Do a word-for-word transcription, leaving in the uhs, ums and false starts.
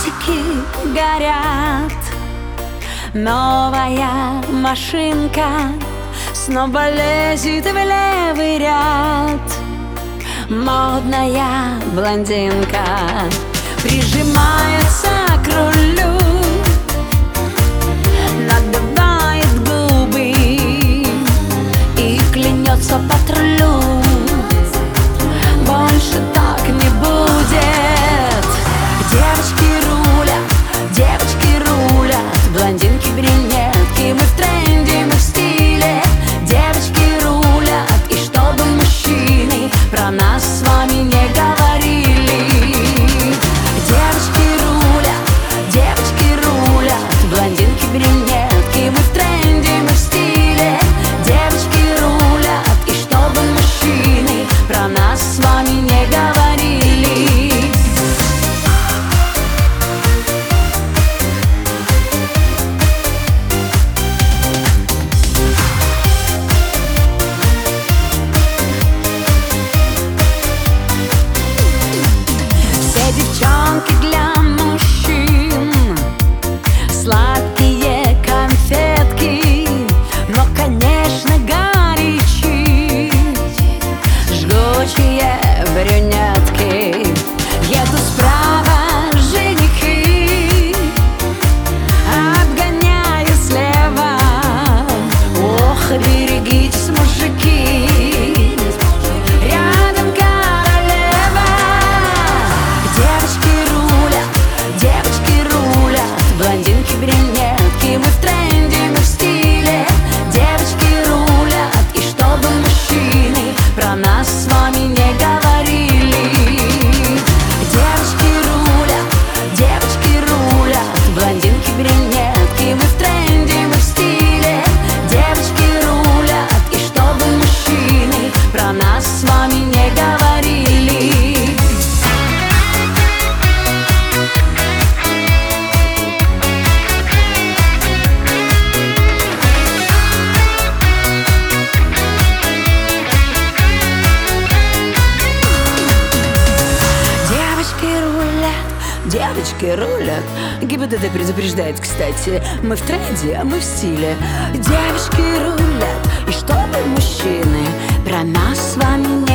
фонарики горят, новая машинка снова лезет в левый ряд. Модная блондинка прижимается к рулю, надувает губы и клянется патрулю: больше так не будет. Девочки рулят, девочки рулят, блондинки, брюнетки, мы в тренде, мы в стиле. Девочки рулят, и чтобы мужчины про нас с вами не говорили. Девочки рулят, девочки рулят, блондинки, брюнетки, мы в тренде, мы в стиле. Девочки рулят, и чтобы мужчины про нас с вами не говорили. Все девчонки для мужчин, сладкие конфетки, но, конечно, горячи, жгучие брюнетки. Едут справа женихи, обгоняю слева. Ох, берегитесь, мужики, рядом королева. Девочки рулят, девочки рулят, блондинки, брюнетки, мы в тренде, мы в стиле. Девочки рулят, и чтобы мужчины про нас с вами не говорили. Девочки рулят, девочки рулят, блондинки, брюнетки, мы в тренде, мы в стиле. Девочки рулят, и чтобы мужчины про нас с вами не говорили. Девочки рулят, девочки рулят. ГИБДД предупреждает, кстати, мы в тренде, мы в стиле. Девочки рулят, и чтобы мужчины про нас с вами не